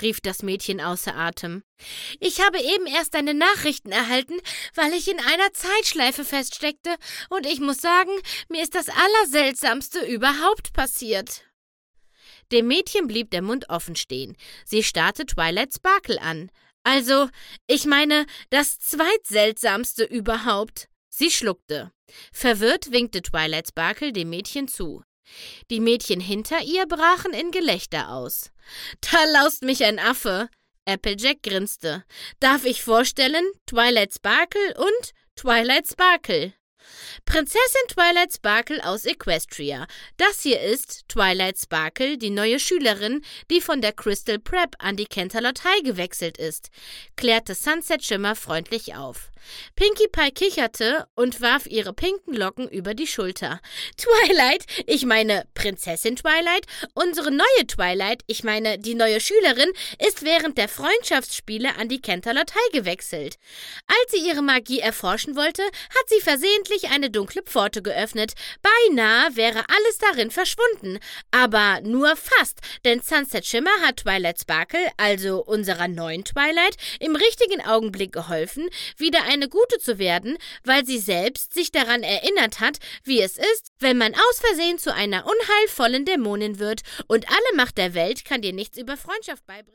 rief das Mädchen außer Atem. »Ich habe eben erst deine Nachrichten erhalten, weil ich in einer Zeitschleife feststeckte, und ich muss sagen, mir ist das Allerseltsamste überhaupt passiert.« Dem Mädchen blieb der Mund offen stehen. Sie starrte Twilight Sparkle an. »Also, ich meine, das Zweitseltsamste überhaupt.« Sie schluckte. Verwirrt winkte Twilight Sparkle dem Mädchen zu. Die Mädchen hinter ihr brachen in Gelächter aus. »Da laust mich ein Affe!« Applejack grinste. »Darf ich vorstellen, Twilight Sparkle und Twilight Sparkle?« Prinzessin Twilight Sparkle aus Equestria. Das hier ist Twilight Sparkle, die neue Schülerin, die von der Crystal Prep an die Canterlot High gewechselt ist, klärte Sunset Shimmer freundlich auf. Pinkie Pie kicherte und warf ihre pinken Locken über die Schulter. »Twilight, ich meine Prinzessin Twilight, unsere neue Twilight, ich meine die neue Schülerin, ist während der Freundschaftsspiele an die Canterlot High gewechselt. Als sie ihre Magie erforschen wollte, hat sie versehentlich eine dunkle Pforte geöffnet. Beinahe wäre alles darin verschwunden. Aber nur fast, denn Sunset Shimmer hat Twilight Sparkle, also unserer neuen Twilight, im richtigen Augenblick geholfen, wieder eine Gute zu werden, weil sie selbst sich daran erinnert hat, wie es ist, wenn man aus Versehen zu einer unheilvollen Dämonin wird, und alle Macht der Welt kann dir nichts über Freundschaft beibringen.